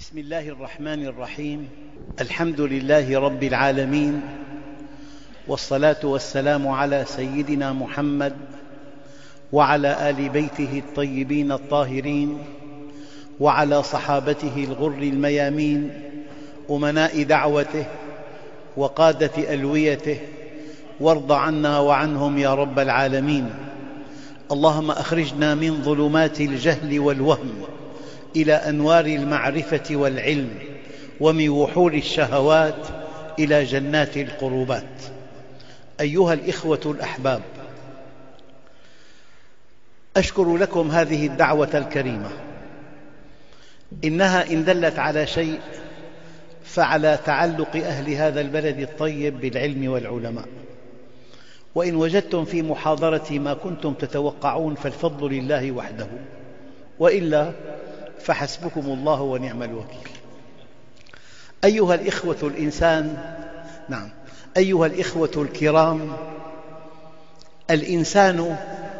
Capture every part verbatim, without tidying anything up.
بسم الله الرحمن الرحيم. الحمد لله رب العالمين، والصلاة والسلام على سيدنا محمد وعلى آل بيته الطيبين الطاهرين وعلى صحابته الغر الميامين أمناء دعوته وقادة ألويته، وارض عنا وعنهم يا رب العالمين. اللهم أخرجنا من ظلمات الجهل والوهم إلى أنوار المعرفة والعلم، ومن وحول الشهوات إلى جنات القربات. أيها الإخوة الأحباب، أشكر لكم هذه الدعوة الكريمة، إنها إن دلت على شيء فعلى تعلق أهل هذا البلد الطيب بالعلم والعلماء، وإن وجدتم في محاضرتي ما كنتم تتوقعون فالفضل لله وحده، وإلا فحسبكم الله ونعم الوكيل. أيها الإخوة الإنسان نعم أيها الإخوة الكرام، الإنسان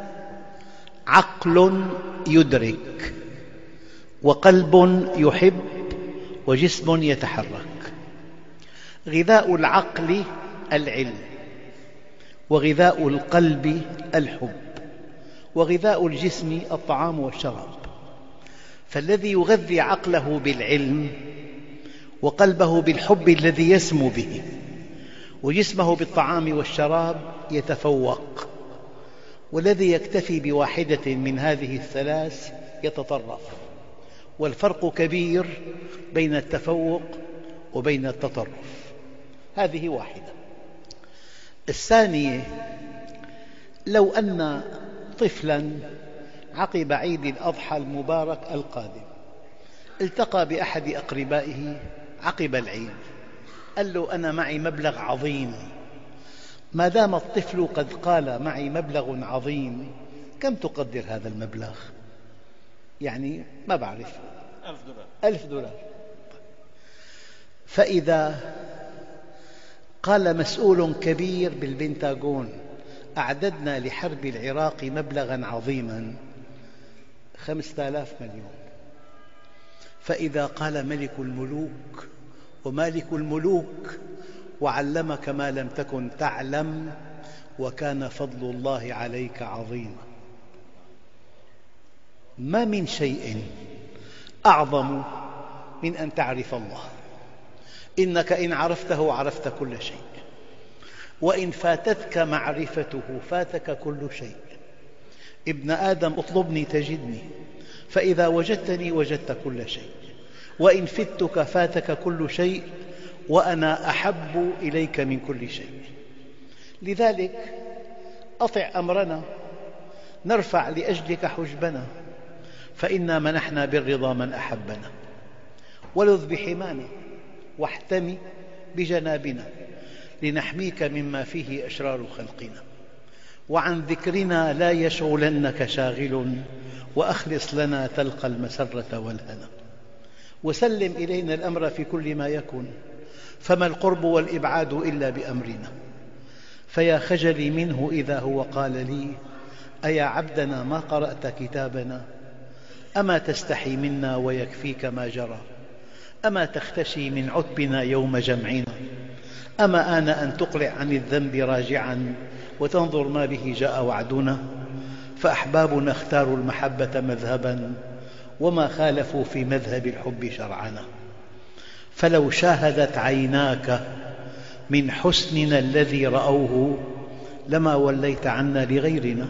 عقل يدرك، وقلب يحب، وجسم يتحرك. غذاء العقل العلم، وغذاء القلب الحب، وغذاء الجسم الطعام والشراب. فالذي يغذي عقله بالعلم وقلبه بالحب الذي يسمو به وجسمه بالطعام والشراب يتفوق، والذي يكتفي بواحدة من هذه الثلاث يتطرف. والفرق كبير بين التفوق وبين التطرف. هذه واحدة. الثانية، لو أن طفلاً عقب عيد الأضحى المبارك القادم التقى بأحد أقربائه عقب العيد، قال له: أنا معي مبلغ عظيم. ما دام الطفل قد قال معي مبلغ عظيم، كم تقدر هذا المبلغ؟ يعني ما بعرف، ألف دولار. ألف دولار. فإذا قال مسؤول كبير بالبنتاغون: أعددنا لحرب العراق مبلغاً عظيماً، خمسة آلاف مليون. فإذا قال ملك الملوك ومالك الملوك: وعلمك ما لم تكن تعلم، وكان فضل الله عليك عظيما. ما من شيء أعظم من أن تعرف الله. إنك إن عرفته عرفت كل شيء، وإن فاتتك معرفته فاتك كل شيء. ابن آدم اطلبني تجدني، فإذا وجدتني وجدت كل شيء، وإن فتك فاتك كل شيء، وأنا أحب إليك من كل شيء. لذلك أطع أمرنا، نرفع لأجلك حجبنا، فإنا منحنا بالرضا من أحبنا. ولذ بحمانا واحتمي بجنابنا، لنحميك مما فيه أشرار خلقنا. وعن ذكرنا لا يشغلنك شاغل، وأخلص لنا تلقى المسرة والهنا. وسلم إلينا الأمر في كل ما يكون، فما القرب والإبعاد إلا بأمرنا. فيا خجلي منه إذا هو قال لي: أيا عبدنا ما قرأت كتابنا؟ أما تستحي منا ويكفيك ما جرى؟ أما تختشي من عتبنا يوم جمعنا؟ أما آن أن تقلع عن الذنب راجعاً، وتنظر ما به جاء وعدنا؟ فأحبابنا اختاروا المحبة مذهباً، وما خالفوا في مذهب الحب شرعنا. فلو شاهدت عيناك من حسننا الذي رأوه، لما وليت عنا لغيرنا.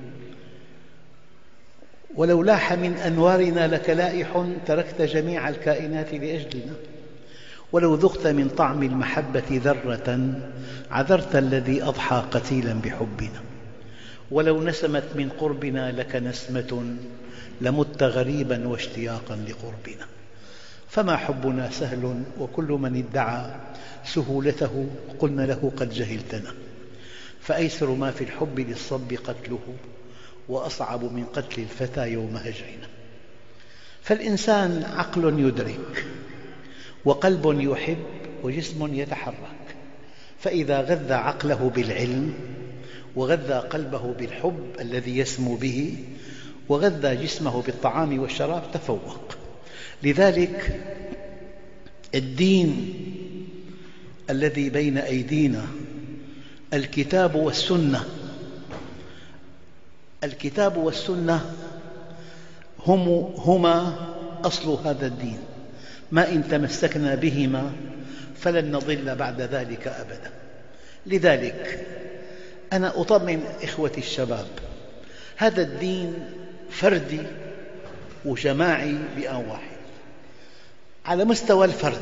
ولو لاح من أنوارنا لك لائح، تركت جميع الكائنات لأجلنا. ولو ذقت من طعم المحبة ذرة، عذرت الذي أضحى قتيلاً بحبنا. ولو نسمت من قربنا لك نسمة، لمت غريباً واشتياقاً لقربنا. فما حبنا سهل، وكل من ادعى سهولته قلنا له: قد جهلتنا. فأيسر ما في الحب للصب قتله، وأصعب من قتل الفتى يوم هجرنا. فالإنسان عقل يدرك، وقلب يحب، وجسم يتحرك. فإذا غذى عقله بالعلم، وغذى قلبه بالحب الذي يسمو به، وغذى جسمه بالطعام والشراب، تفوق. لذلك الدين الذي بين أيدينا الكتاب والسنة. الكتاب والسنة هم هما أصل هذا الدين، ما إن تمسكنا بهما فلن نضل بعد ذلك أبدا. لذلك أنا أطمن إخوتي الشباب، هذا الدين فردي وجماعي بآن واحد. على مستوى الفرد،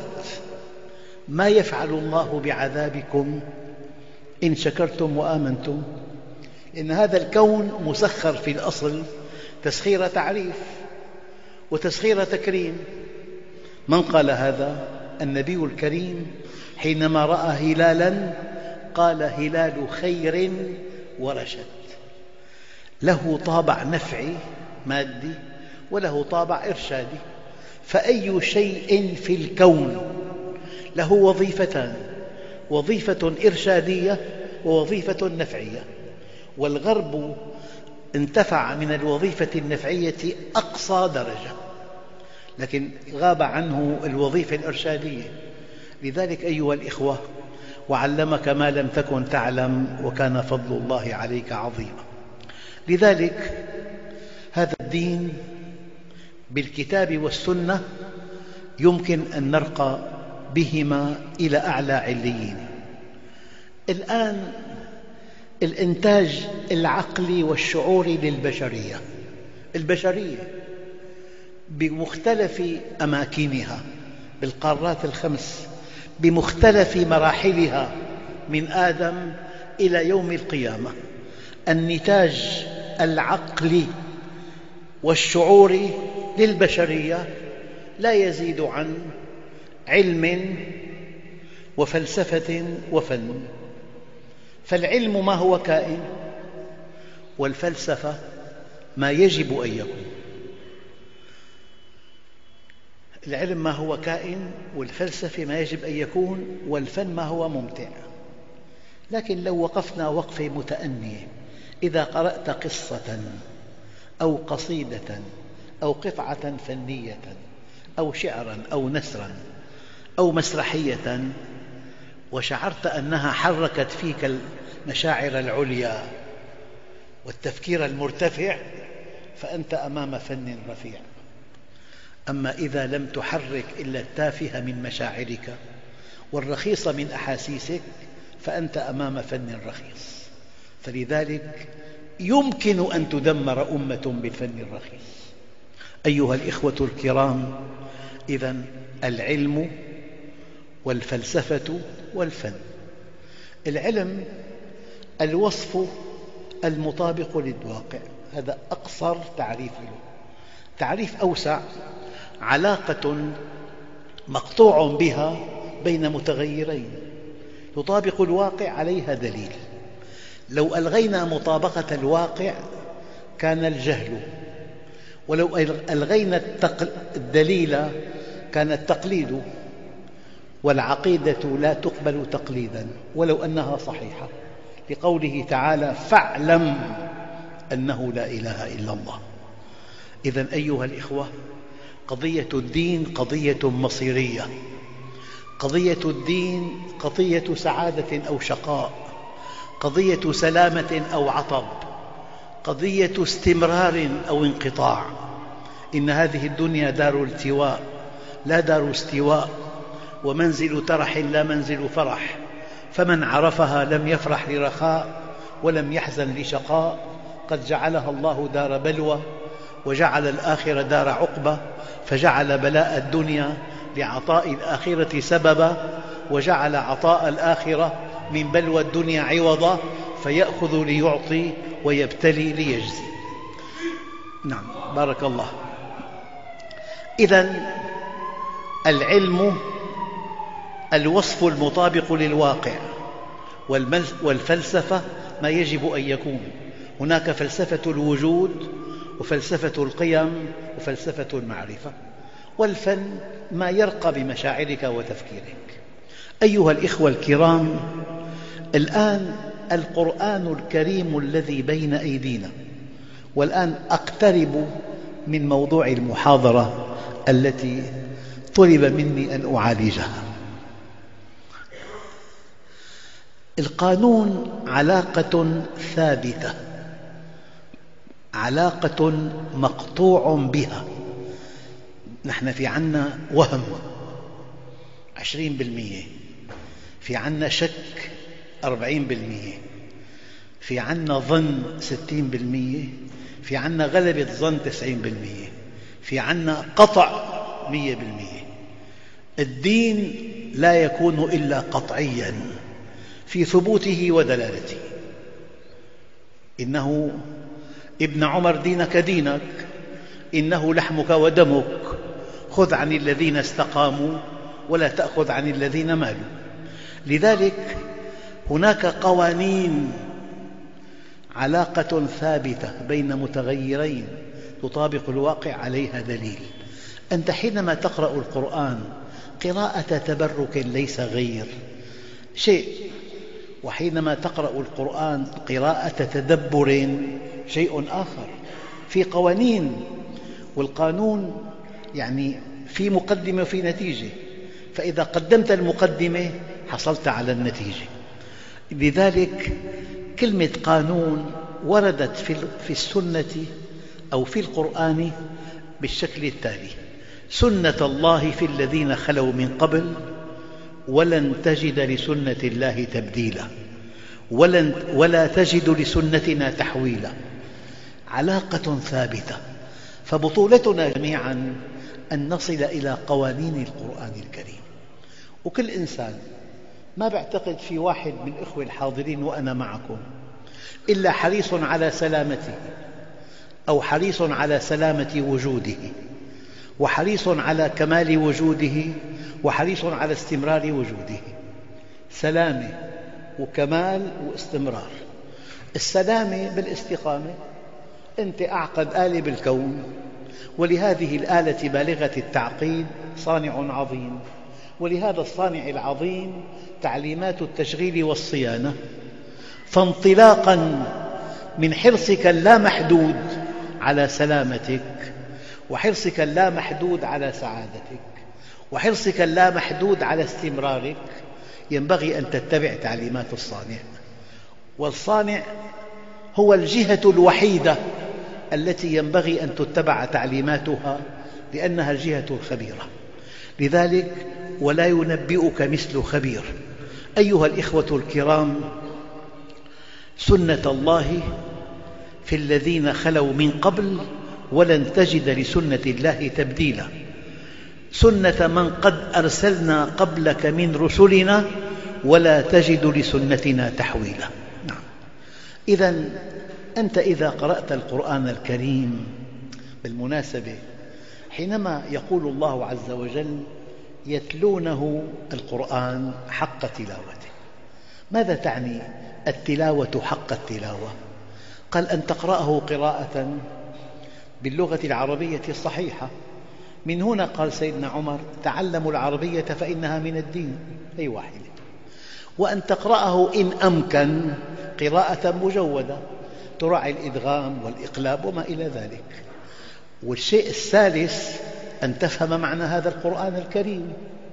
ما يفعل الله بعذابكم إن شكرتم وآمنتم؟ إن هذا الكون مسخر في الأصل تسخير تعريف وتسخير تكريم. من قال هذا؟ النبي الكريم حينما رأى هلالا قال: هلال خير ورشد. له طابع نفعي مادي وله طابع إرشادي. فأي شيء في الكون له وظيفتان: وظيفة إرشادية ووظيفة نفعية. والغرب انتفع من الوظيفة النفعية أقصى درجة، لكن غاب عنه الوظيفة الإرشادية. لذلك أيها الإخوة، وعلمك ما لم تكن تعلم وكان فضل الله عليك عظيما. لذلك هذا الدين بالكتاب والسنة يمكن أن نرقى بهما إلى أعلى عليين. الآن الإنتاج العقلي والشعوري للبشرية البشرية بمختلف أماكنها بالقارات الخمس، بمختلف مراحلها من آدم إلى يوم القيامة، النتاج العقلي والشعوري للبشرية لا يزيد عن علم وفلسفة وفن. فالعلم ما هو كائن، والفلسفة ما يجب أن يكون. العلم ما هو كائن، والفلسفة ما يجب أن يكون، والفن ما هو ممتع. لكن لو وقفنا وقفة متأنية، إذا قرأت قصة أو قصيدة أو قطعة فنية أو شعرا أو نثرا أو مسرحية وشعرت أنها حركت فيك المشاعر العليا والتفكير المرتفع، فأنت أمام فن رفيع. أما إذا لم تحرك إلا التافه من مشاعرك والرخيص من أحاسيسك، فأنت أمام فن رخيص. فلذلك يمكن أن تدمر أمة بالفن الرخيص. أيها الإخوة الكرام، إذن العلم والفلسفة والفن. العلم الوصف المطابق للواقع، هذا أقصر تعريف له. تعريف أوسع: علاقة مقطوع بها بين متغيرين يطابق الواقع عليها دليل. لو ألغينا مطابقة الواقع كان الجهل، ولو ألغينا الدليل كان التقليد، والعقيدة لا تقبل تقليدا ولو أنها صحيحة، لقوله تعالى: فاعلم أنه لا إله إلا الله. إذن أيها الإخوة، قضية الدين قضية مصيرية. قضية الدين قضية سعادة أو شقاء، قضية سلامة أو عطب، قضية استمرار أو انقطاع. إن هذه الدنيا دار التواء لا دار استواء، ومنزل ترح لا منزل فرح. فمن عرفها لم يفرح لرخاء ولم يحزن لشقاء. قد جعلها الله دار بلوى وجعل الآخرة دار عقبة، فجعل بلاء الدنيا لعطاء الآخرة سببا، وجعل عطاء الآخرة من بلوى الدنيا عوضا، فيأخذ ليعطي ويبتلي ليجزي. نعم، بارك الله. إذن العلم الوصف المطابق للواقع، والفلسفة ما يجب أن يكون. هناك فلسفة الوجود وفلسفة القيم وفلسفة المعرفة، والفن ما يرقى بمشاعرك وتفكيرك. أيها الإخوة الكرام، الآن القرآن الكريم الذي بين أيدينا، والآن أقترب من موضوع المحاضرة التي طلب مني أن أعالجها. القانون علاقة ثابتة، علاقة مقطوع بها. نحن في عنا وهم عشرين بالمئة، في عنا شك أربعين بالمئة، في عنا ظن ستين بالمئة، في عنا غلبة ظن تسعين بالمئة، في عنا قطع مئة بالمئة. الدين لا يكون إلا قطعياً في ثبوته ودلالته. إنه ابن عمر دينك دينك، إنه لحمك ودمك، خذ عن الذين استقاموا ولا تأخذ عن الذين مالوا. لذلك هناك قوانين، علاقة ثابتة بين متغيرين تطابق الواقع، عليها دليل. أنت حينما تقرأ القرآن قراءة تبرك ليس غير شيء، وحينما تقرأ القرآن قراءة تدبر شيء آخر. في قوانين، والقانون يعني في مقدمة وفي نتيجة، فإذا قدمت المقدمة حصلت على النتيجة. لذلك كلمة قانون وردت في السنة أو في القرآن بالشكل التالي: سنة الله في الذين خلوا من قبل ولن تجد لسنة الله تبديلا ولن ولا تجد لسنتنا تحويلا. علاقة ثابتة. فبطولتنا جميعاً أن نصل إلى قوانين القرآن الكريم. وكل إنسان، ما بعتقد في واحد من الإخوة الحاضرين وأنا معكم إلا حريص على سلامته، أو حريص على سلامة وجوده، وحريص على كمال وجوده، وحريص على استمرار وجوده. سلامة وكمال واستمرار. السلامة بالاستقامة. أنت أعقد آلة بالكون، ولهذه الآلة بالغة التعقيد صانع عظيم، ولهذا الصانع العظيم تعليمات التشغيل والصيانة. فانطلاقاً من حرصك اللامحدود على سلامتك، وحرصك اللامحدود على سعادتك، وحرصك اللامحدود على استمرارك، ينبغي أن تتبع تعليمات الصانع. والصانع هو الجهة الوحيدة التي ينبغي أن تتبع تعليماتها، لأنها الجهة الخبيرة. لذلك ولا ينبئك مثل خبير. أيها الإخوة الكرام، سنة الله في الذين خلوا من قبل ولن تجد لسنة الله تبديلا. سنة من قد أرسلنا قبلك من رسلنا ولا تجد لسنتنا تحويلا. نعم. إذن أنت إذا قرأت القرآن الكريم، بالمناسبة حينما يقول الله عز وجل يتلونه القرآن حق تلاوته، ماذا تعني التلاوة حق التلاوة؟ قال أن تقرأه قراءة باللغة العربية الصحيحة. من هنا قال سيدنا عمر: تعلموا العربية فإنها من الدين. أي واحدة. وأن تقرأه إن أمكن قراءة مجودة تراعي الإدغام والإقلاب وما إلى ذلك. والشيء الثالث أن تفهم معنى هذا القرآن الكريم.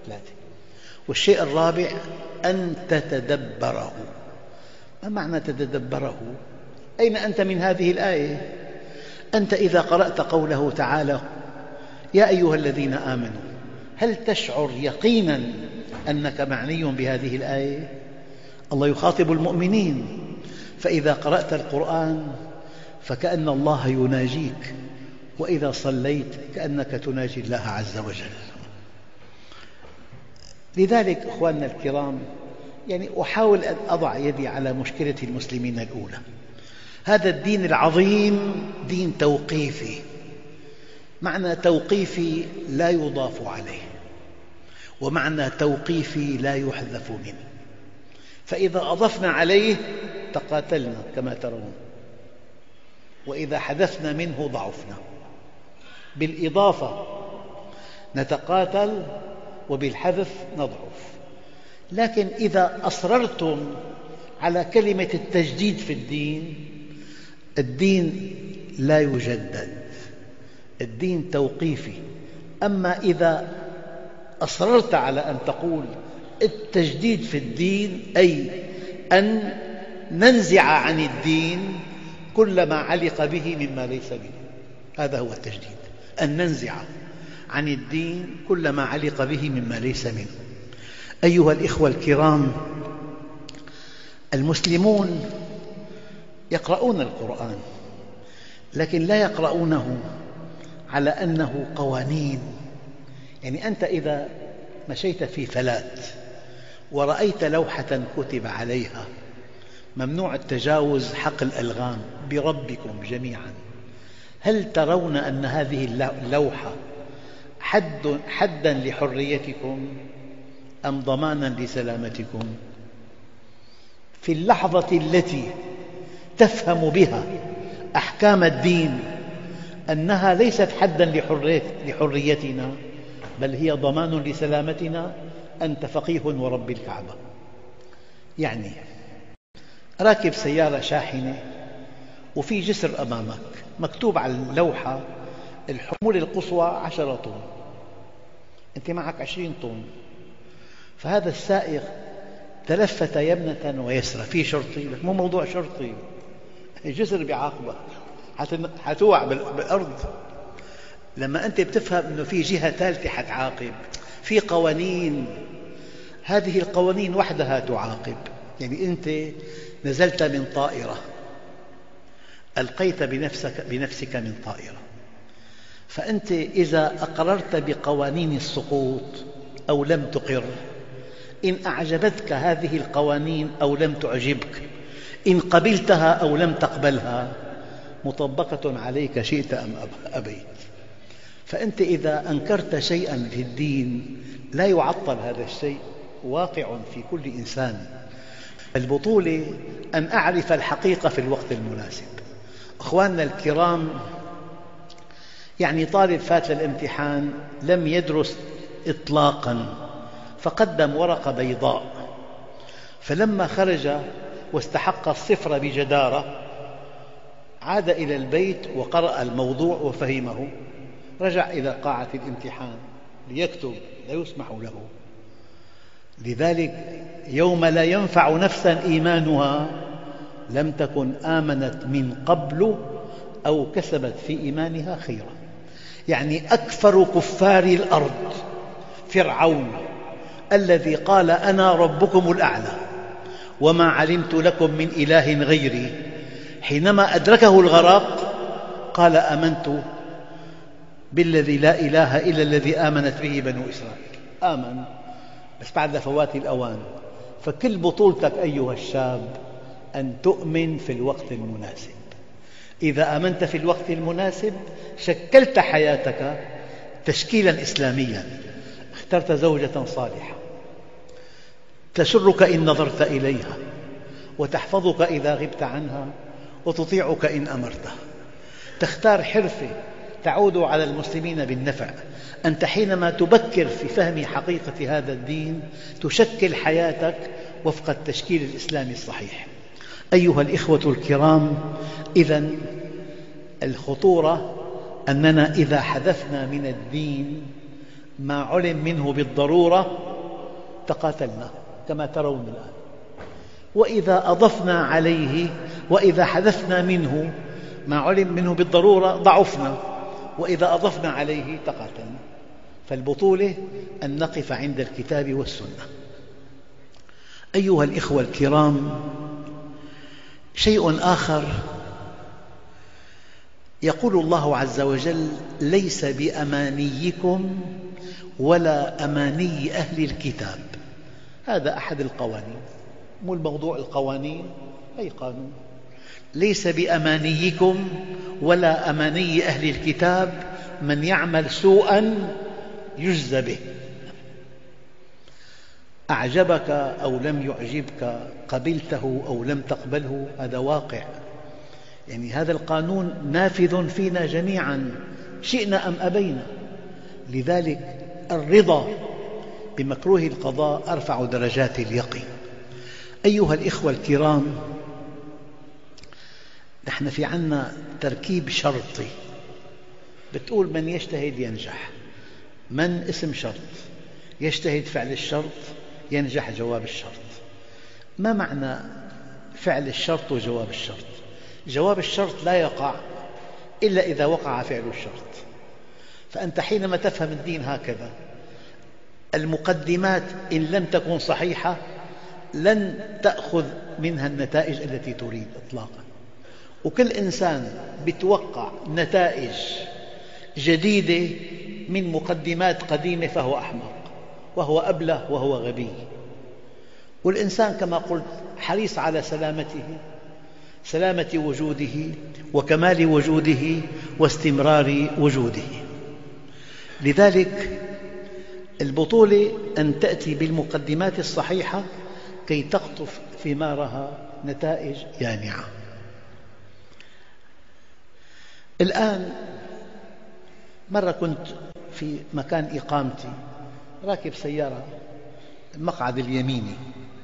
والشيء الرابع أن تتدبره. ما معنى تتدبره؟ أين أنت من هذه الآية؟ أنت إذا قرأت قوله تعالى: يا أيها الذين آمنوا، هل تشعر يقيناً أنك معني بهذه الآية؟ الله يخاطب المؤمنين. فإذا قرأت القرآن فكأن الله يناجيك، وإذا صليت كأنك تناجي الله عز وجل. لذلك أخواننا الكرام، يعني أحاول أن أضع يدي على مشكلة المسلمين الأولى. هذا الدين العظيم دين توقيفي. معنى توقيفي لا يضاف عليه، ومعنى توقيفي لا يحذف منه. فإذا أضفنا عليه تقاتلنا كما ترون، وإذا حذفنا منه ضعفنا. بالإضافة نتقاتل، وبالحذف نضعف. لكن إذا أصررتم على كلمة التجديد في الدين، الدين لا يجدد، الدين توقيفي. أما إذا أصررت على أن تقول التجديد في الدين أي أن ننزع عن الدين كل ما علق به مما ليس منه. هذا هو التجديد، أن ننزع عن الدين كل ما علق به مما ليس منه. أيها الإخوة الكرام، المسلمون يقرؤون القرآن، لكن لا يقرؤونه على أنه قوانين. يعني أنت إذا مشيت في فلات ورأيت لوحة كتب عليها ممنوع التجاوز حق الألغام بربكم جميعا، هل ترون أن هذه اللوحة حد حداً لحريتكم أم ضماناً لسلامتكم؟ في اللحظة التي تفهم بها أحكام الدين أنها ليست حداً لحريتنا بل هي ضمان لسلامتنا، أنت فقيه ورب الكعبة. يعني راكب سيارة شاحنة وفي جسر أمامك مكتوب على اللوحة الحمولة القصوى عشرة طن، أنت معك عشرين طن، فهذا السائق تلفت يمنة ويسرى، في شرطي؟ مو موضوع شرطي، الجسر بيعاقبك، حتوقع بالأرض. لما أنت بتفهم أنه في جهة ثالثة حتعاقب، في قوانين، هذه القوانين وحدها تعاقب. يعني أنت نزلت من طائرة، ألقيت بنفسك, بنفسك من طائرة، فأنت إذا أقررت بقوانين السقوط أو لم تقر، إن أعجبتك هذه القوانين أو لم تعجبك، إن قبلتها أو لم تقبلها، مطبقة عليك شئت أم أبيت. فأنت إذا أنكرت شيئاً في الدين لا يعطل هذا الشيء، واقع في كل إنسان. البطولة أن أعرف الحقيقة في الوقت المناسب. أخواننا الكرام، يعني طالب فات للامتحان لم يدرس إطلاقاً فقدم ورقة بيضاء، فلما خرج واستحق الصفر بجدارة عاد إلى البيت وقرأ الموضوع وفهمه، رجع إلى قاعة الامتحان ليكتب، لا يسمح له. لذلك يوم لا ينفع نفسا إيمانها لم تكن آمنت من قبل أو كسبت في إيمانها خيرا. يعني أكثر كفار الأرض فرعون الذي قال أنا ربكم الأعلى وما علمت لكم من إله غيري، حينما أدركه الغرق قال آمنت بالذي لا إله إلا الذي آمنت به بنو إسرائيل. آمن بس بعد فوات الأوان. فكل بطولتك أيها الشاب أن تؤمن في الوقت المناسب. إذا آمنت في الوقت المناسب شكلت حياتك تشكيلاً إسلامياً، اخترت زوجة صالحة تسرك إن نظرت إليها وتحفظك إذا غبت عنها وتطيعك إن أمرتها، تختار حرفة تعود على المسلمين بالنفع. أنت حينما تبكر في فهم حقيقة هذا الدين تشكل حياتك وفق التشكيل الإسلامي الصحيح. أيها الإخوة الكرام، إذن الخطورة أننا إذا حذفنا من الدين ما علم منه بالضرورة تقاتلنا كما ترون الآن، وإذا أضفنا عليه وإذا حذفنا منه ما علم منه بالضرورة ضعفنا، وإذا أضفنا عليه تقاتلنا. فالبطولة أن نقف عند الكتاب والسنة. أيها الإخوة الكرام، شيء آخر، يقول الله عز وجل ليس بأمانيكم ولا أماني أهل الكتاب. هذا أحد القوانين، مو الموضوع القوانين، أي قانون. ليس بأمانيكم ولا أماني أهل الكتاب من يعمل سوءاً يجزى به. أعجبك أو لم يعجبك، قبلته أو لم تقبله، هذا واقع. يعني هذا القانون نافذ فينا جميعاً شئنا أم أبينا. لذلك الرضا بمكروه القضاء أرفع درجات اليقين. أيها الإخوة الكرام، نحن في عنا تركيب شرطي، بتقول من يجتهد ينجح، من اسم شرط، يجتهد فعل الشرط ينجح جواب الشرط. ما معنى فعل الشرط وجواب الشرط؟ جواب الشرط لا يقع إلا إذا وقع فعل الشرط. فأنت حينما تفهم الدين هكذا، المقدمات إن لم تكن صحيحة لن تأخذ منها النتائج التي تريد إطلاقا. وكل إنسان يتوقع نتائج جديدة من مقدمات قديمة فهو أحمق، وهو أبله، وهو غبي. والإنسان كما قلت حريص على سلامته، سلامة وجوده وكمال وجوده واستمرار وجوده. لذلك البطولة أن تأتي بالمقدمات الصحيحة كي تقطف ثمارها نتائج يانعة. الآن مرة كنت في مكان إقامتي راكب سيارة المقعد اليميني،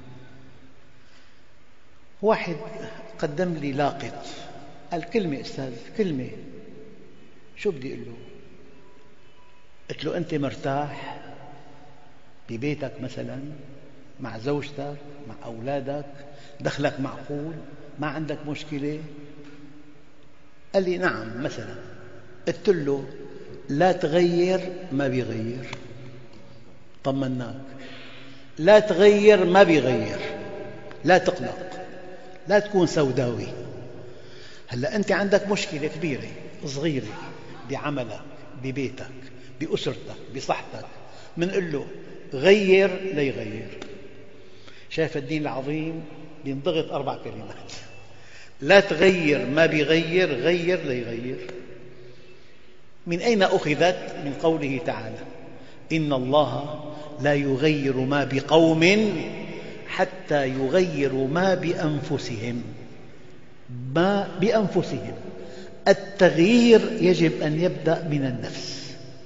واحد قدم لي لاقط، قال كلمة أستاذ كلمة. شو بدي أقول له؟ قلت له أنت مرتاح ببيتك مثلا مع زوجتك مع أولادك، دخلك معقول، ما عندك مشكلة؟ قال لي نعم مثلا. قلت له لا تغير ما بيغير، طمناك، لا تغير ما بيغير، لا تقلق، لا تكون سوداوي. هلأ أنت عندك مشكلة كبيرة صغيرة بعملك ببيتك بأسرتك بصحتك، منقول له غير ليغير. شايف الدين العظيم بينضغط أربع كلمات: لا تغير ما بيغير، غير ليغير. من أين أخذت؟ من قوله تعالى: إن الله لا يغير ما بقوم حتى يغيروا ما بأنفسهم. ما بأنفسهم، التغيير يجب أن يبدأ من النفس.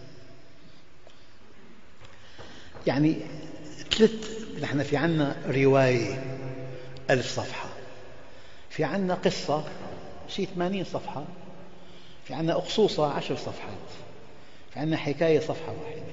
يعني ثلاث، نحن في عنا رواية ألف صفحة، في عنا قصة شيء ثمانين صفحة، في عنا أقصوصة عشر صفحات، في عنا حكاية صفحة واحدة.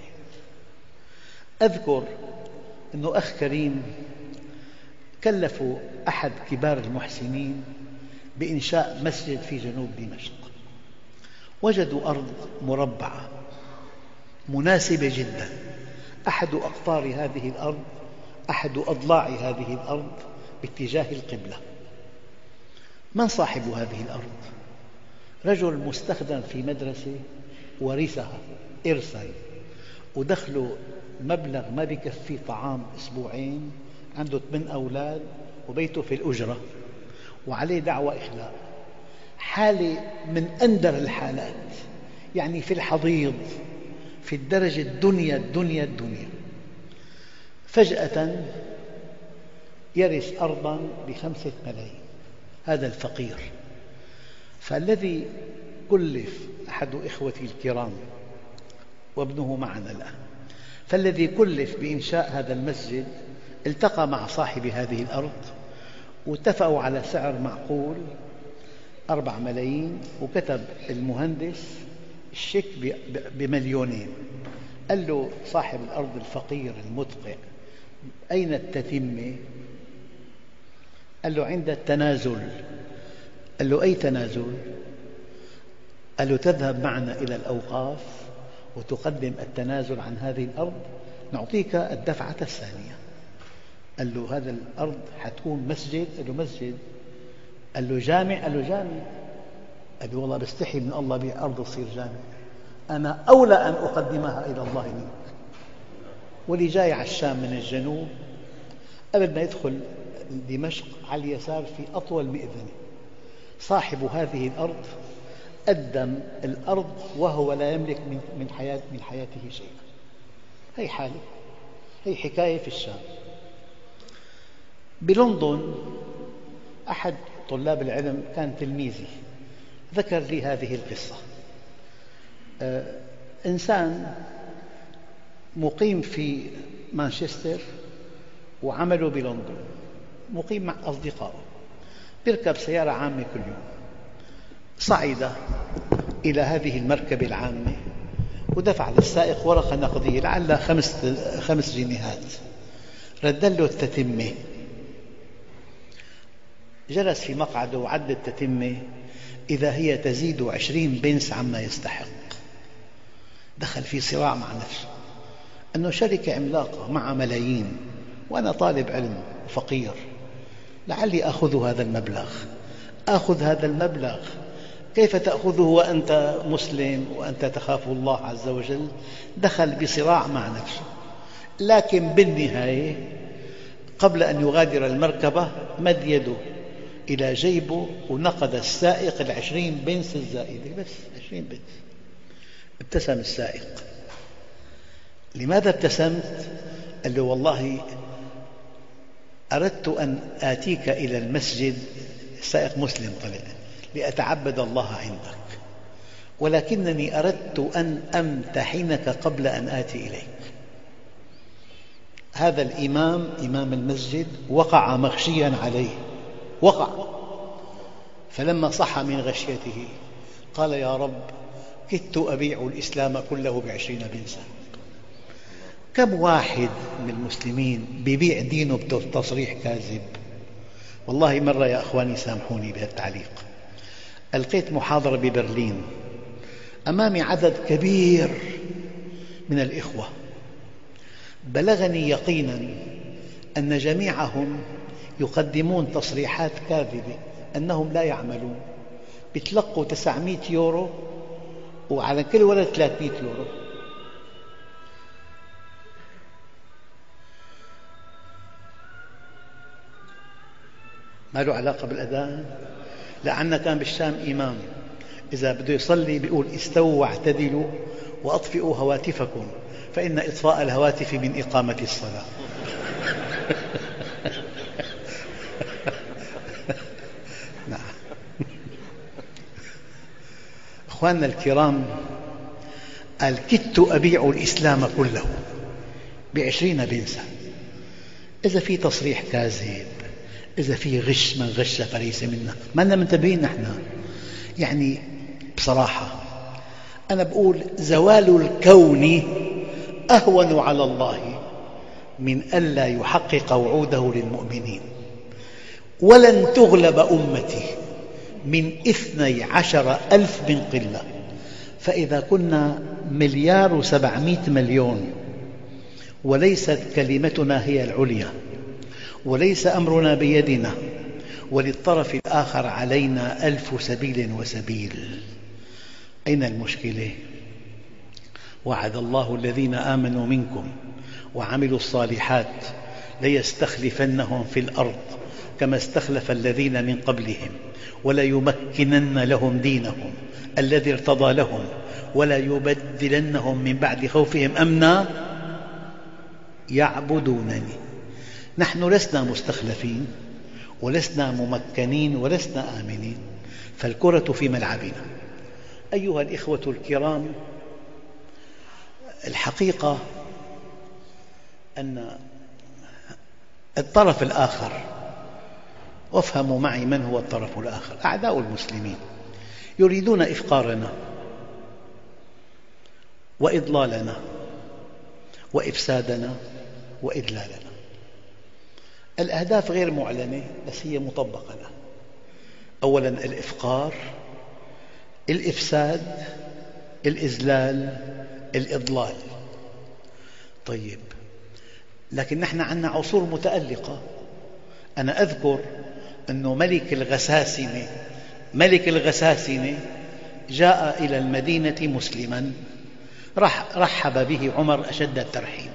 أذكر أنه أخ كريم كلفوا أحد كبار المحسنين بإنشاء مسجد في جنوب دمشق. وجدوا أرض مربعة مناسبة جدا، أحد أقطار هذه الأرض، أحد أضلاع هذه الأرض باتجاه القبلة. من صاحب هذه الأرض؟ رجل مستخدم في مدرسة ورثها إرثاً، ودخله مبلغ ما بيكفي طعام أسبوعين، عنده ثمان أولاد وبيته في الأجرة، وعليه دعوى إخلاء. حالة من أندر الحالات، يعني في الحضيض، في الدرجة الدنيا الدنيا الدنيا. فجأة يرث أرضاً بخمسة ملايين، هذا الفقير. فالذي كلف أحد إخوتي الكرام وابنه معنا الآن، فالذي كلف بإنشاء هذا المسجد التقى مع صاحب هذه الأرض واتفقوا على سعر معقول أربع ملايين، وكتب المهندس الشيك بمليونين. قال له صاحب الأرض الفقير المدقع: أين التتمة؟ قال له عند التنازل. قال له أي تنازل؟ قال له تذهب معنا إلى الأوقاف وتقدم التنازل عن هذه الأرض، نعطيك الدفعة الثانية. قال له هذا الأرض حتكون مسجد؟ قال له مسجد. قال له جامع؟ قال له جامع. قال له والله بستحي من الله بأرض تصير جامع، أنا أولى أن أقدمها إلى الله منك. واللي جاي على الشام من الجنوب قبل ما يدخل دمشق على اليسار في أطول مئذنة، صاحب هذه الأرض قدم الأرض وهو لا يملك من حياة من حياته شيئا. هي حالة، هي حكاية في الشام. بلندن أحد طلاب العلم كان تلميذي ذكر لي هذه القصة. إنسان مقيم في مانشستر وعمله بلندن، مقيم مع أصدقائه، يركب سيارة عامة كل يوم. صعد إلى هذه المركبة العامة ودفع للسائق ورقة نقدية لعلها خمس, خمس جنيهات، رد له التتمة. جلس في مقعده وعد التتمة، إذا هي تزيد عشرين بنس عما يستحق. دخل في صراع مع نفسه أنه شركة عملاقة مع ملايين، وأنا طالب علم فقير، لعلي أخذ هذا المبلغ أخذ هذا المبلغ كيف تأخذه وأنت مسلم وأنت تخاف الله عز وجل؟ دخل بصراع مع نفسه، لكن بالنهاية قبل أن يغادر المركبة مد يده إلى جيبه ونقد السائق العشرين بنس الزائدة، بس عشرين بنس. ابتسم السائق. لماذا ابتسمت؟ قال له والله أردت أن آتيك إلى المسجد، السائق مسلم طلع، لأتعبد الله عندك، ولكنني أردت أن أمتحنك قبل أن آتي إليك. هذا الإمام إمام المسجد وقع مغشيا عليه، وقع. فلما صح من غشيته قال يا رب كدت أبيع الإسلام كله بعشرين بنسا. كم واحد من المسلمين بيبيع دينه بتصريح كاذب؟ والله مرة يا أخواني سامحوني بهالتعليق، ألقيت محاضرة ببرلين أمامي عدد كبير من الإخوة، بلغني يقينا أن جميعهم يقدمون تصريحات كاذبة أنهم لا يعملون، يتلقوا تسعمئة يورو وعلى كل ولد ثلاثمئة يورو. ما له علاقة بالأذان؟ لأن كان بالشام إمام إذا بده يصلي بيقول استووا واعتدلوا وأطفئوا هواتفكم فإن إطفاء الهواتف من إقامة الصلاة. نعم. أخواننا الكرام، قال كدت أبيع الإسلام كله بعشرين بنسا. إذا في تصريح كاذب، إذا في غش من غش فليس منا، ما لنا منتبهين نحن. يعني بصراحة أنا بقول زوال الكون أهون على الله من ألا يحقق وعوده للمؤمنين. ولن تغلب أمتي من اثني عشر ألف من قلة، فإذا كنا مليار وسبعمئة مليون وليست كلمتنا هي العليا وليس أمرنا بيدنا وللطرف الآخر علينا ألف سبيل وسبيل، أين المشكلة؟ وعد الله الذين آمنوا منكم وعملوا الصالحات ليستخلفنهم في الأرض كما استخلف الذين من قبلهم وليمكنن لهم دينهم الذي ارتضى لهم ولا يبدلنهم من بعد خوفهم أمنا يعبدونني. نحن لسنا مستخلفين ولسنا ممكنين ولسنا آمنين، فالكرة في ملعبنا. أيها الإخوة الكرام، الحقيقة أن الطرف الآخر، وافهموا معي من هو الطرف الآخر، أعداء المسلمين يريدون إفقارنا وإضلالنا وإفسادنا وإذلالنا. الأهداف غير معلنة بس هي مطبقة لها. أولاً الإفقار، الإفساد، الإذلال، الإضلال. طيب، لكن نحن عندنا عصور متألقة. أنا أذكر أن ملك الغساسنة ملك الغساسنة جاء إلى المدينة مسلماً، رحب به عمر أشد الترحيب،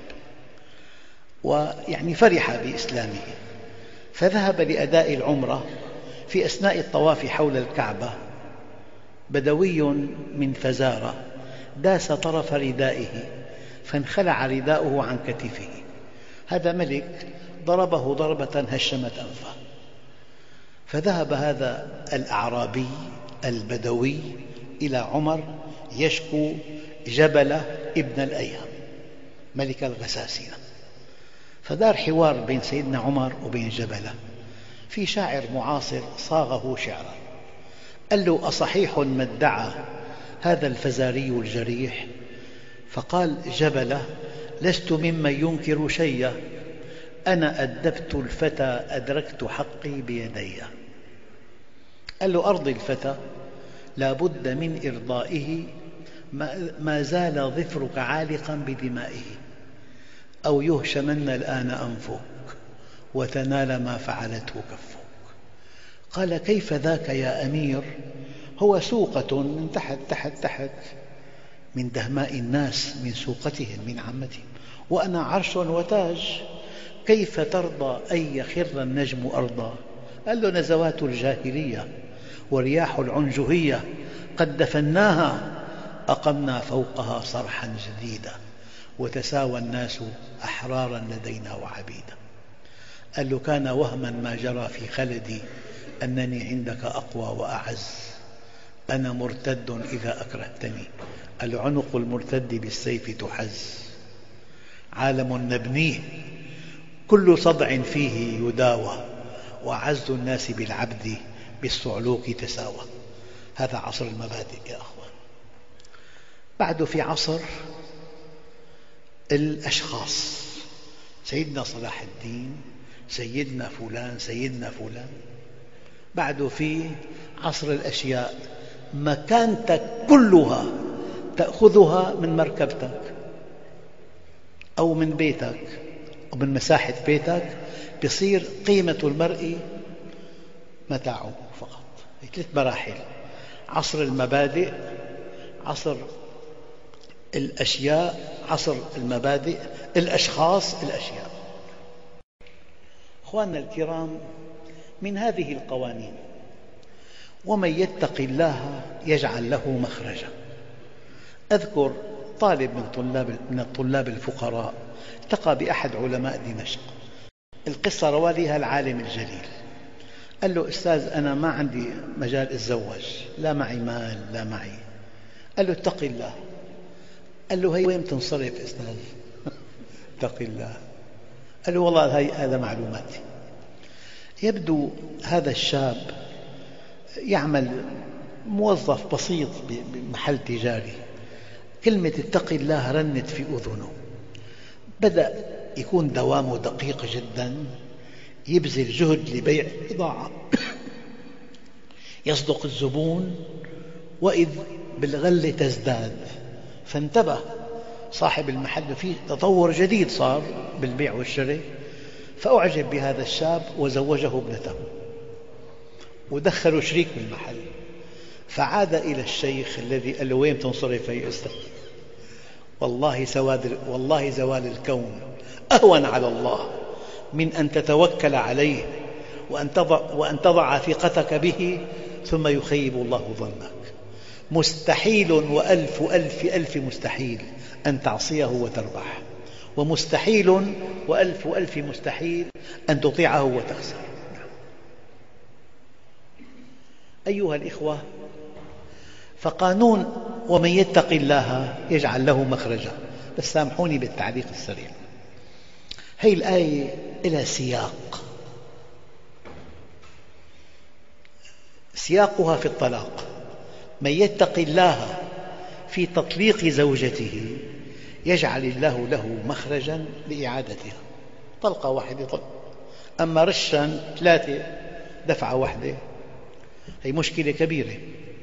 ويعني فرح بإسلامه، فذهب لأداء العمرة. في أثناء الطواف حول الكعبة بدوي من فزارة داس طرف ردائه فانخلع رداؤه عن كتفه. هذا ملك ضربه ضربة هشمت أنفه، فذهب هذا الأعرابي البدوي إلى عمر يشكو جبلة ابن الأيهم ملك الغساسنة. فدار حوار بين سيدنا عمر وبين جبلة. في شاعر معاصر صاغه شعرا، قال له أصحيح ما ادعى هذا الفزاري الجريح فقال جبلة: لست ممن ينكر شيئا، أنا أدبت الفتى أدركت حقي بيدي. قال له: أرضي الفتى، لا بد من إرضائه ما زال ظفرك عالقا بدمائه، أو يهشمن الآن أنفك وتنال ما فعلته كفك. قال: كيف ذاك يا أمير؟ هو سوقة من تحت تحت تحت من دهماء الناس، من سوقتهم، من عامتهم، وأنا عرش وتاج، كيف ترضى أن يخر النجم أرضا؟ قال له: نزوات الجاهلية ورياح العنجهية قد دفناها، أقمنا فوقها صرحا جديدا، وتساوى الناس أحرارا لدينا وعبيدا. قال له: كان وهما ما جرى في خلدي أنني عندك أقوى وأعز، أنا مرتد إذا أكرهتني، العنق المرتد بالسيف تحز، عالم نبنيه كل صدع فيه يداوى، وأعز الناس بالعبد بالصعلوك تساوى. هذا عصر المبادئ يا أخوان. بعد في عصر الأشخاص، سيدنا صلاح الدين، سيدنا فلان، سيدنا فلان. بعد في عصر الأشياء، مكانتك كلها تأخذها من مركبتك أو من بيتك أو من مساحة بيتك، يصير قيمة المرء متاعه فقط. ثلاث مراحل: عصر المبادئ، عصر الأشياء، عصر المبادئ، الأشخاص، الأشياء. أخواننا الكرام، من هذه القوانين: ومن يتق الله يجعل له مخرجا. أذكر طالب من طلاب من الطلاب الفقراء التقى بأحد علماء دمشق. القصة رواليها العالم الجليل. قال له: أستاذ، أنا ما عندي مجال أتزوج، لا معي مال لا معي. قال له: اتق الله. قال له: هي وين تنصرف أستاذ؟ اتق الله. قال له: والله هذا معلوماتي. يبدو هذا الشاب يعمل موظف بسيط بمحل تجاري. كلمة اتق الله رنت في أذنه، بدأ يكون دوامه دقيق جدا، يبذل جهد لبيع بضاعة، يصدق الزبون، وإذ بالغلة تزداد. فانتبه صاحب المحل، فيه تطور جديد صار بالبيع والشراء، فأعجب بهذا الشاب وزوجه ابنته ودخلوا شريك بالمحل. فعاد إلى الشيخ الذي قال له: وين تنصرف يا أستاذ؟ والله, سواد والله زوال الكون أهون على الله من أن تتوكل عليه وأن تضع, وأن تضع ثقتك به ثم يخيب الله ظنك. مستحيل وألف ألف ألف مستحيل أن تعصيه وتربح، ومستحيل وألف ألف مستحيل أن تطيعه وتخسر. أيها الإخوة، فقانون ومن يتق الله يجعل له مخرجا. بس سامحوني بالتعليق السريع. هذه الآية لها سياق، سياقها في الطلاق: من يتق الله في تطليق زوجته يجعل الله له مخرجا لإعادتها. طلقة واحدة طلق، أما رشا ثلاثة دفعة واحدة، هي مشكلة كبيرة.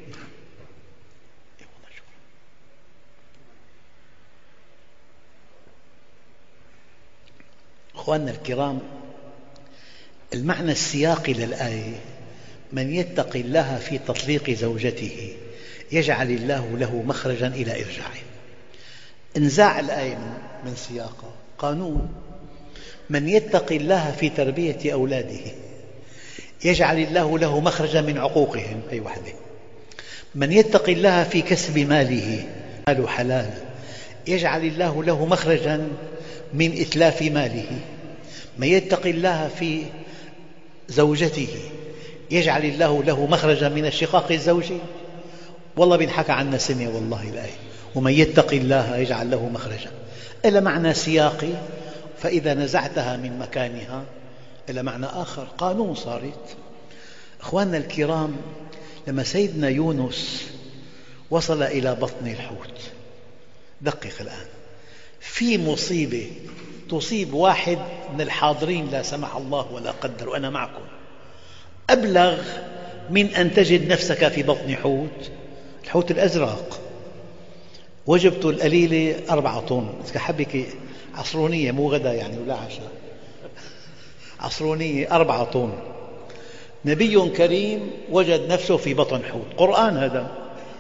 أخواننا الكرام، المعنى السياقي للآية: من يتق الله في تطليق زوجته يجعل الله له مخرجا إلى إرجاعه. انزاع الآية من سياقها قانون: من يتق الله في تربية أولاده يجعل الله له مخرجا من عقوقهم، أي وحدة. من يتق الله في كسب ماله، ماله حلال، يجعل الله له مخرجا من إتلاف ماله. من يتق الله في زوجته يجعل الله له مخرجا من الشقاق الزوجي. والله بنحكى عنا سنة والله الآية: ومن يتق الله يجعل له مخرجا، إلى معنى سياقي، فإذا نزعتها من مكانها إلى معنى آخر، قانون صارت. أخواننا الكرام، لما سيدنا يونس وصل إلى بطن الحوت دقق الآن، في مصيبة تصيب واحد من الحاضرين لا سمح الله ولا قدر وأنا معكم أبلغ من أن تجد نفسك في بطن حوت. الحوت الأزرق وجبته القليلة أربعة طن، كحبك عصرونية مو غدا يعني ولا عشاء، عصرونية أربعة طن. نبي كريم وجد نفسه في بطن حوت، قرآن هذا.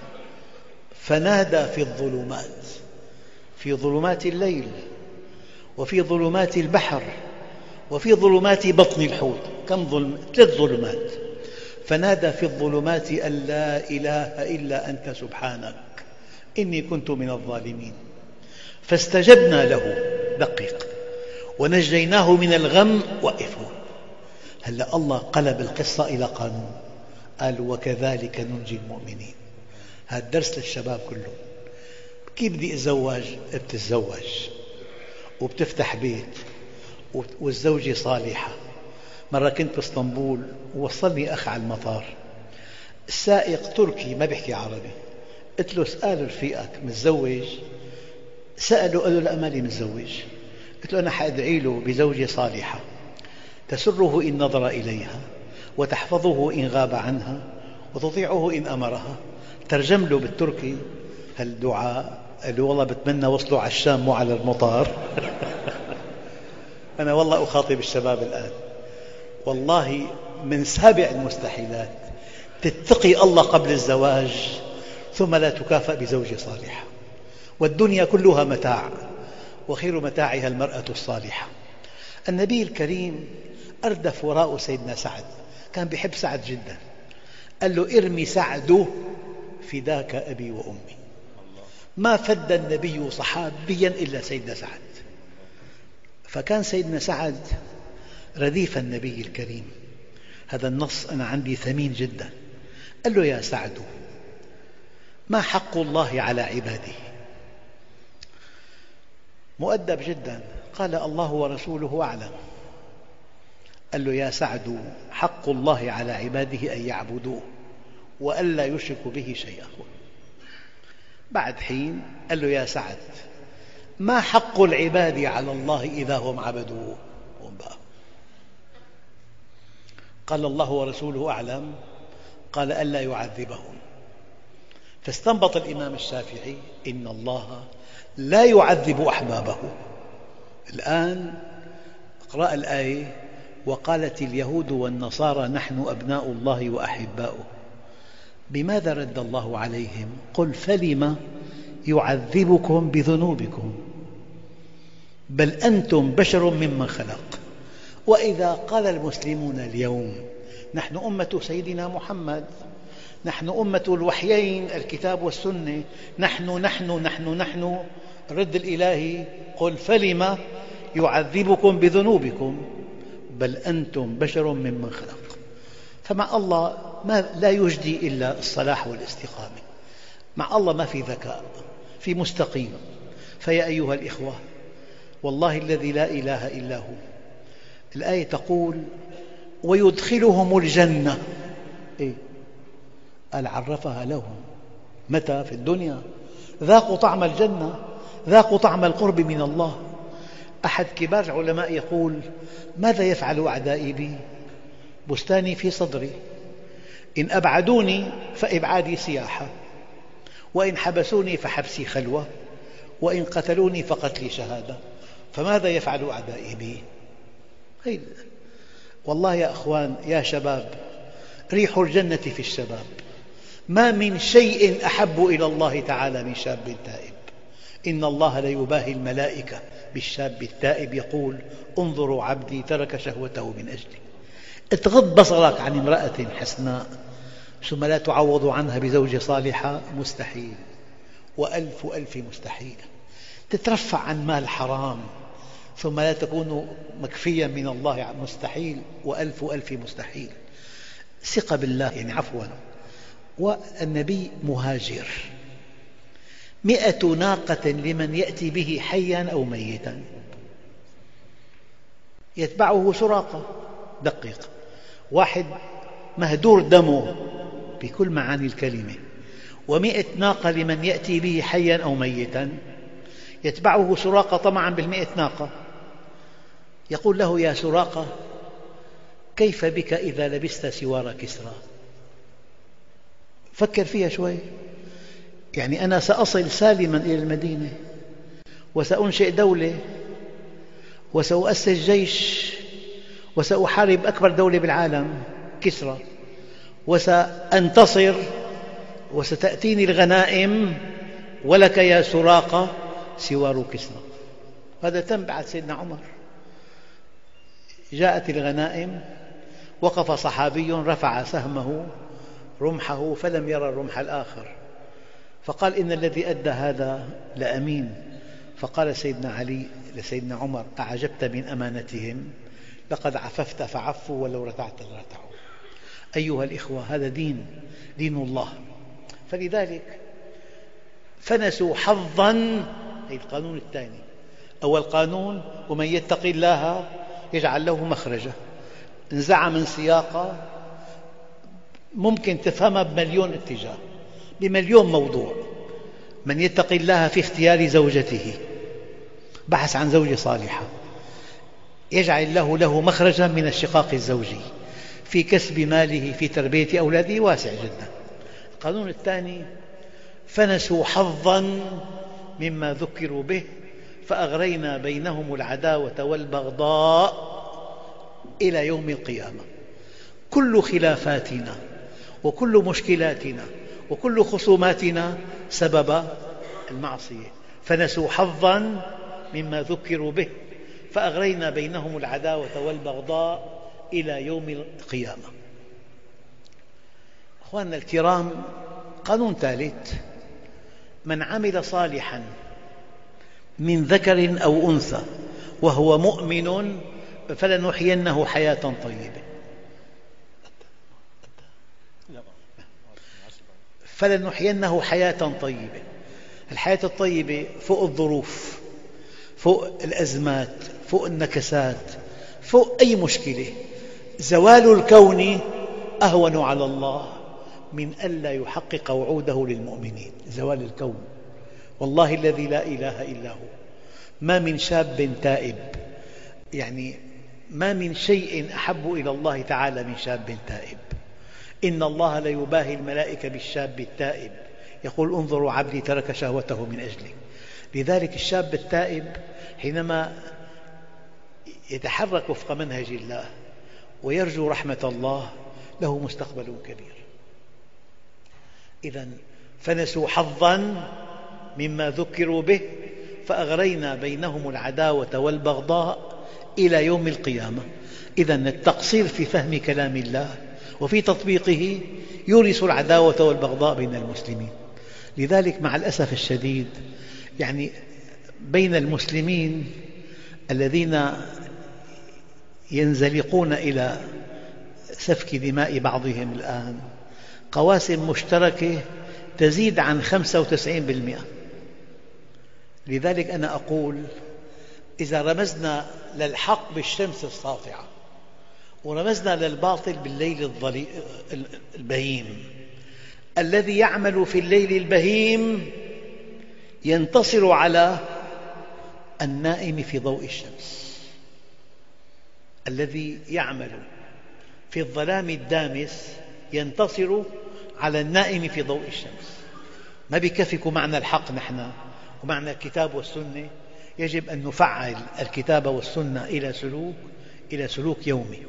فنادى في الظلمات، في ظلمات الليل وفي ظلمات البحر وفي ظلمات بطن الحوت. كم ظلم؟ ثلاث ظلمات. فنادى في الظلمات أن لا إله إلا أنت سبحانك إني كنت من الظالمين. فاستجبنا له، دقق، ونجيناه من الغم. وقفوا، هلأ الله قلب القصة إلى قانون، قال وكذلك ننجي المؤمنين. هذا الدرس للشباب كله. كيف بدي أتزوج؟ بتتزوج وبتفتح بيت والزوجة صالحة. مرة كنت باسطنبول ووصلني أخ على المطار، السائق تركي ما بيحكي عربي. قلت له اسأل رفيقك متزوج؟ سأله، قال له لا مالي متزوج. قلت له أنا حأدعي له بزوجة صالحة تسره إن نظر إليها وتحفظه إن غاب عنها وتطيعه إن أمرها. ترجم له بالتركي هالدعاء، قال له والله بتمنى وصله على الشام مو على المطار. أنا والله أخاطب الشباب الآن، والله من سابع المستحيلات تتقي الله قبل الزواج ثم لا تكافأ بزوجة صالحة. والدنيا كلها متاع، وخير متاعها المرأة الصالحة. النبي الكريم أردف وراء سيدنا سعد، كان يحب سعد جدا. قال له ارمي سعد فداك أبي وأمي. ما فد النبي صحابيا إلا سيدنا سعد. فكان سيدنا سعد رديف النبي الكريم. هذا النص أنا عندي ثمين جدا. قال له يا سعد ما حق الله على عباده؟ مؤدب جدا. قال الله ورسوله أعلم. قال له يا سعد حق الله على عباده أن يعبدوه وألا يشركوا به شيئا. بعد حين قال له يا سعد ما حق العباد على الله إذا هم عبدوه؟ قال الله ورسوله أعلم. قال ألا يعذبهم. فاستنبط الإمام الشافعي إن الله لا يعذب أحبابه. الآن اقرأ الآية: وقالت اليهود والنصارى نحن أبناء الله وأحباؤه. بماذا رد الله عليهم؟ قل فلم يعذبكم بذنوبكم بل أنتم بشر ممن خلق. وإذا قال المسلمون اليوم نحن أمة سيدنا محمد، نحن أمة الوحيين الكتاب والسنة، نحن نحن نحن نحن الرد الإلهي قل فلم يعذبكم بذنوبكم بل أنتم بشر ممن خلق. فمع الله ما لا يجدي إلا الصلاح والاستقامة. مع الله ما في ذكاء، في مستقيم. فيا أيها الإخوة والله الذي لا إله إلا هو، الآية تقول ويدخلهم الجنة. إيه؟ قال عرفها لهم متى؟ في الدنيا. ذاقوا طعم الجنة، ذاقوا طعم القرب من الله. أحد كبار العلماء يقول ماذا يفعل أعدائي بي؟ بستاني في صدري، إن أبعدوني فإبعادي سياحة، وإن حبسوني فحبسي خلوة، وإن قتلوني فقتلي شهادة. فماذا يفعل أعدائي بي؟ والله يا أخوان يا شباب، ريح الجنة في الشباب. ما من شيء أحب إلى الله تعالى من شاب تائب. إن الله ليباهي الملائكة بالشاب التائب يقول انظروا عبدي ترك شهوته من أجلي. اتغض بصرك عن امرأة حسناء ثم لا تعوض عنها بزوجة صالحة، مستحيل، وألف ألف مستحيل. تترفع عن مال حرام ثم لا تكون مكفيا من الله، مستحيل، وألف ألف مستحيل. ثق بالله، يعني عفوا. والنبي مهاجر، مئة ناقة لمن يأتي به حيا أو ميتا، يتبعه سراقة. دقق، واحد مهدور دمه بكل معاني الكلمة، ومئة ناقة لمن يأتي به حيا أو ميتا. يتبعه سراقة طمعا بالمئة ناقة، يقول له: يا سراقة، كيف بك إذا لبست سوار كسرى؟ فكر فيها شوي، يعني أنا سأصل سالما إلى المدينة، وسأنشئ دولة، وسأؤسس جيش، وسأحارب أكبر دولة بالعالم كسرى، وسأنتصر، وستأتيني الغنائم، ولك يا سراقة سوار كسرى. هذا تم بعد سيدنا عمر. جاءت الغنائم، وقف صحابي رفع سهمه رمحه فلم يرى الرمح الآخر، فقال: إن الذي أدى هذا لأمين. فقال سيدنا علي لسيدنا عمر: أعجبت من أمانتهم؟ لقد عففت فعفوا، ولو رتعت لرتعوا. أيها الإخوة، هذا دين دين الله. فلذلك فنسوا حظا. هذا القانون الثاني. أول قانون: ومن يتق الله يجعل له مخرجا، انزع من سياقة ممكن تفهمها بمليون اتجاه، بمليون موضوع. من يتق الله في اختيار زوجته، بحث عن زوجة صالحة، يجعل الله له مخرجا من الشقاق الزوجي، في كسب ماله، في تربية أولاده، واسع جدا. القانون الثاني: فنسوا حظا مما ذكروا به فأغرينا بينهم العداوة والبغضاء إلى يوم القيامة. كل خلافاتنا وكل مشكلاتنا وكل خصوماتنا سبب المعصية. فنسوا حظا مما ذكروا به فأغرينا بينهم العداوة والبغضاء إلى يوم القيامة. أخواننا الكرام، قانون ثالث: من عمل صالحا من ذكر أو أنثى وهو مؤمن فلنحيينه حياة طيبة فلنحيينه حياة طيبة. الحياة الطيبة فوق الظروف، فوق الأزمات، فوق النكسات، فوق أي مشكلة. زوال الكون أهون على الله من ألا يحقق وعوده للمؤمنين. زوال الكون، والله الذي لا إله إلا هو، ما من شاب تائب، يعني ما من شيء أحب إلى الله تعالى من شاب تائب. إن الله ليباهي الملائكة بالشاب التائب، يقول: انظروا عبدي ترك شهوته من أجلي. لذلك الشاب التائب حينما يتحرك وفق منهج الله ويرجو رحمة الله له مستقبل كبير. إذن فنسوا حظا مما ذكروا به فأغرينا بينهم العداوة والبغضاء إلى يوم القيامة. إذن التقصير في فهم كلام الله وفي تطبيقه يورث العداوة والبغضاء بين المسلمين. لذلك مع الأسف الشديد، يعني بين المسلمين الذين ينزلقون إلى سفك دماء بعضهم الآن قواسم مشتركة تزيد عن خمسة وتسعين بالمئة. لذلك أنا أقول: إذا رمزنا للحق بالشمس الساطعة ورمزنا للباطل بالليل البهيم، الذي يعمل في الليل البهيم ينتصر على النائم في ضوء الشمس. الذي يعمل في الظلام الدامس ينتصر على النائم في ضوء الشمس. ما بيكفيكم معنى الحق نحن ومعنى الكتاب والسنة، يجب أن نفعل الكتاب والسنة إلى سلوك إلى سلوك يومي.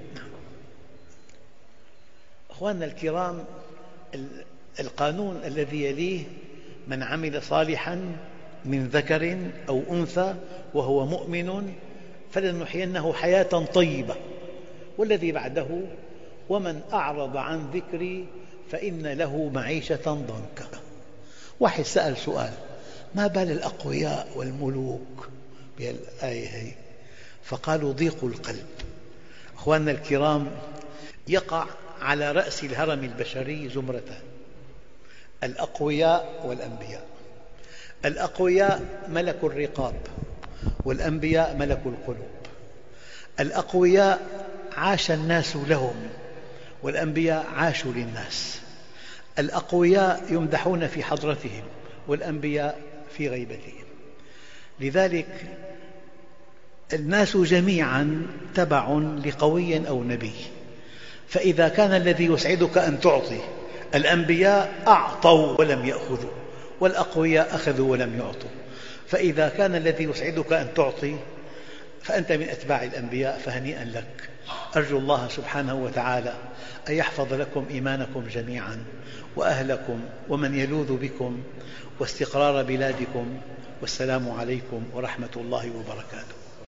أخواننا الكرام، القانون الذي يليه: من عمل صالحا من ذكر أو أنثى وهو مؤمن فلنحيينه حياة طيبة. والذي بعده: ومن أعرض عن ذكري فإن له معيشة ضنكا. واحد سأل سؤال: ما بال الأقوياء والملوك بهالآية هي؟ فقالوا: ضيق القلب. أخواننا الكرام، يقع على رأس الهرم البشري زمرتان: الأقوياء والأنبياء. الأقوياء ملك الرقاب، والأنبياء ملك القلوب. الأقوياء عاش الناس لهم، والأنبياء عاشوا للناس. الأقوياء يمدحون في حضرتهم، والأنبياء في غيبتهم. لذلك الناس جميعا تبع لقوي أو نبي، فإذا كان الذي يسعدك أن تعطي، الأنبياء أعطوا ولم يأخذوا، والأقوياء أخذوا ولم يعطوا، فإذا كان الذي يسعدك أن تعطي فأنت من أتباع الأنبياء، فهنيئا لك. أرجو الله سبحانه وتعالى أن يحفظ لكم إيمانكم جميعا وأهلكم ومن يلوذ بكم واستقرار بلادكم، والسلام عليكم ورحمة الله وبركاته.